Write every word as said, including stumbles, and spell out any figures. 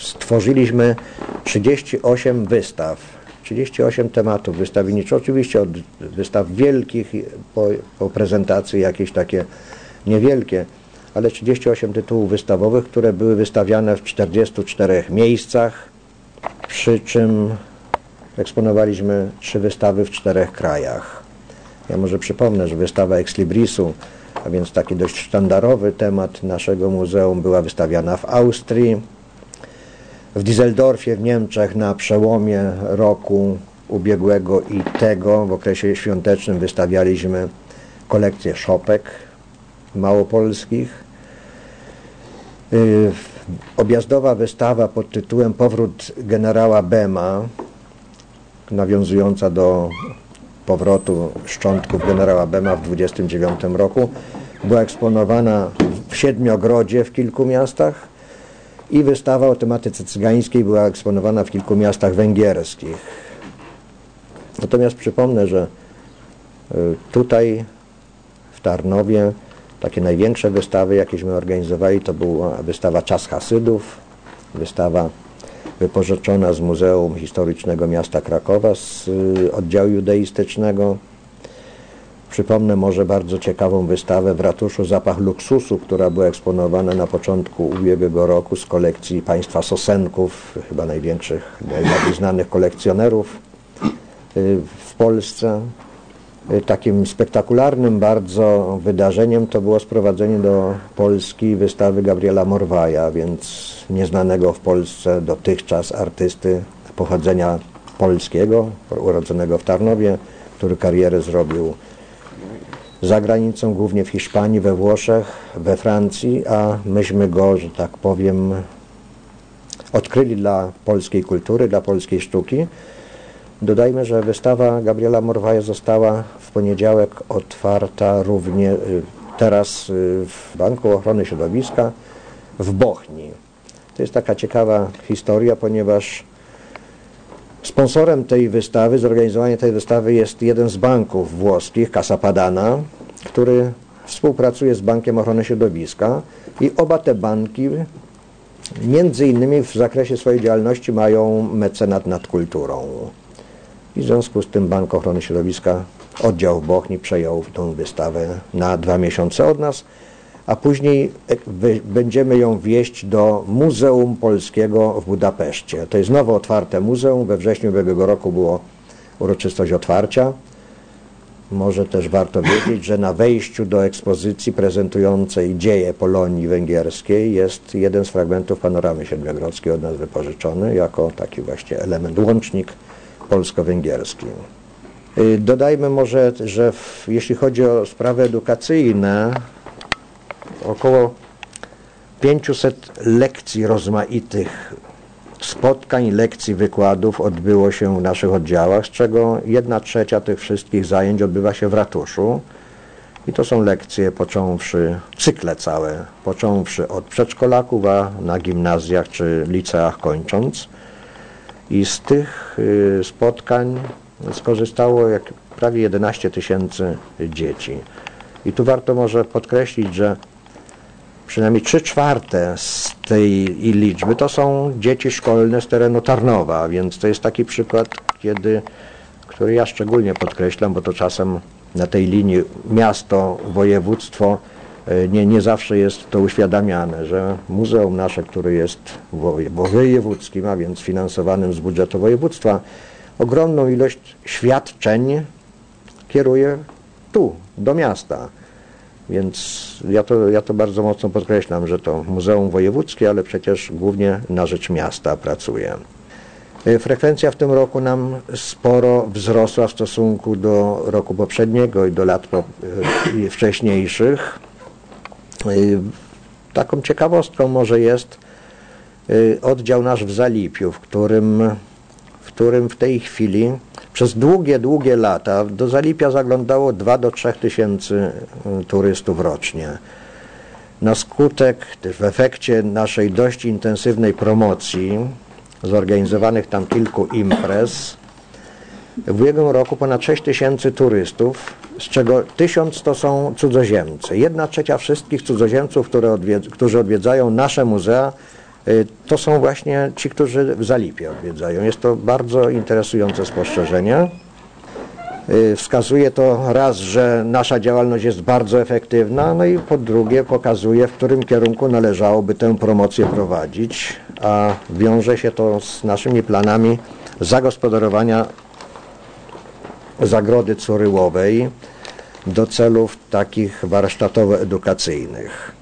stworzyliśmy trzydzieści osiem wystaw, trzydzieści osiem tematów wystawienniczych, oczywiście od wystaw wielkich po, po prezentacji jakieś takie niewielkie, ale trzydzieści osiem tytułów wystawowych, które były wystawiane w czterdziestu czterech miejscach, przy czym eksponowaliśmy trzy wystawy w czterech krajach. Ja może przypomnę, że wystawa Ex Librisu, a więc taki dość sztandarowy temat naszego muzeum, była wystawiana w Austrii, w Düsseldorfie w Niemczech na przełomie roku ubiegłego i tego, w okresie świątecznym, wystawialiśmy kolekcję szopek małopolskich. Objazdowa wystawa pod tytułem Powrót generała Bema, nawiązująca do powrotu szczątków generała Bema w dwudziestym dziewiątym roku, była eksponowana w Siedmiogrodzie w kilku miastach i wystawa o tematyce cygańskiej była eksponowana w kilku miastach węgierskich. Natomiast przypomnę, że tutaj w Tarnowie takie największe wystawy, jakieśmy organizowali, to była wystawa Czas Hasydów, wystawa wypożyczona z Muzeum Historycznego Miasta Krakowa z oddziału judaistycznego. Przypomnę może bardzo ciekawą wystawę w ratuszu Zapach luksusu, która była eksponowana na początku ubiegłego roku z kolekcji państwa Sosenków, chyba największych, najbardziej znanych kolekcjonerów w Polsce. Takim spektakularnym bardzo wydarzeniem to było sprowadzenie do Polski wystawy Gabriela Morwaja, więc nieznanego w Polsce dotychczas artysty pochodzenia polskiego, urodzonego w Tarnowie, który karierę zrobił za granicą, głównie w Hiszpanii, we Włoszech, we Francji, a myśmy go, że tak powiem, odkryli dla polskiej kultury, dla polskiej sztuki. Dodajmy, że wystawa Gabriela Morwaja została w poniedziałek otwarta również teraz w Banku Ochrony Środowiska w Bochni. To jest taka ciekawa historia, ponieważ sponsorem tej wystawy, zorganizowania tej wystawy jest jeden z banków włoskich, Casa Padana, który współpracuje z Bankiem Ochrony Środowiska i oba te banki między innymi w zakresie swojej działalności mają mecenat nad kulturą. I w związku z tym Bank Ochrony Środowiska, oddział w Bochni, przejął tę wystawę na dwa miesiące od nas, a później będziemy ją wieźć do Muzeum Polskiego w Budapeszcie. To jest nowo otwarte muzeum. We wrześniu ubiegłego roku była uroczystość otwarcia. Może też warto wiedzieć, że na wejściu do ekspozycji prezentującej dzieje Polonii węgierskiej jest jeden z fragmentów panoramy siedmiogrodzkiej od nas wypożyczony jako taki właśnie element, łącznik polsko-węgierski. Dodajmy może, że w, jeśli chodzi o sprawy edukacyjne, około pięćset lekcji rozmaitych, spotkań, lekcji, wykładów odbyło się w naszych oddziałach, z czego jedna trzecia tych wszystkich zajęć odbywa się w ratuszu. I to są lekcje począwszy, cykle całe, począwszy od przedszkolaków, a na gimnazjach czy liceach kończąc. I z tych y, spotkań skorzystało jak prawie jedenaście tysięcy dzieci. I tu warto może podkreślić, że przynajmniej trzy czwarte z tej liczby to są dzieci szkolne z terenu Tarnowa, więc to jest taki przykład, kiedy, który ja szczególnie podkreślam, bo to czasem na tej linii miasto, województwo nie, nie zawsze jest to uświadamiane, że muzeum nasze, które jest wojewódzkim, a więc finansowanym z budżetu województwa, ogromną ilość świadczeń kieruje tu, do miasta. Więc ja to, ja to bardzo mocno podkreślam, że to muzeum wojewódzkie, ale przecież głównie na rzecz miasta pracuje. Frekwencja w tym roku nam sporo wzrosła w stosunku do roku poprzedniego i do lat po, i wcześniejszych. Taką ciekawostką może jest oddział nasz w Zalipiu, w którym, w którym w tej chwili przez długie, długie lata do Zalipia zaglądało dwa do trzech tysięcy turystów rocznie. Na skutek, w efekcie naszej dość intensywnej promocji, zorganizowanych tam kilku imprez, w ubiegłym roku ponad sześć tysięcy turystów, z czego tysiąc to są cudzoziemcy. Jedna trzecia wszystkich cudzoziemców, które odwiedz, którzy odwiedzają nasze muzea, to są właśnie ci, którzy w Zalipie odwiedzają. Jest to bardzo interesujące spostrzeżenie. Wskazuje to raz, że nasza działalność jest bardzo efektywna, no i po drugie pokazuje, w którym kierunku należałoby tę promocję prowadzić, a wiąże się to z naszymi planami zagospodarowania Zagrody Curyłowej do celów takich warsztatowo-edukacyjnych.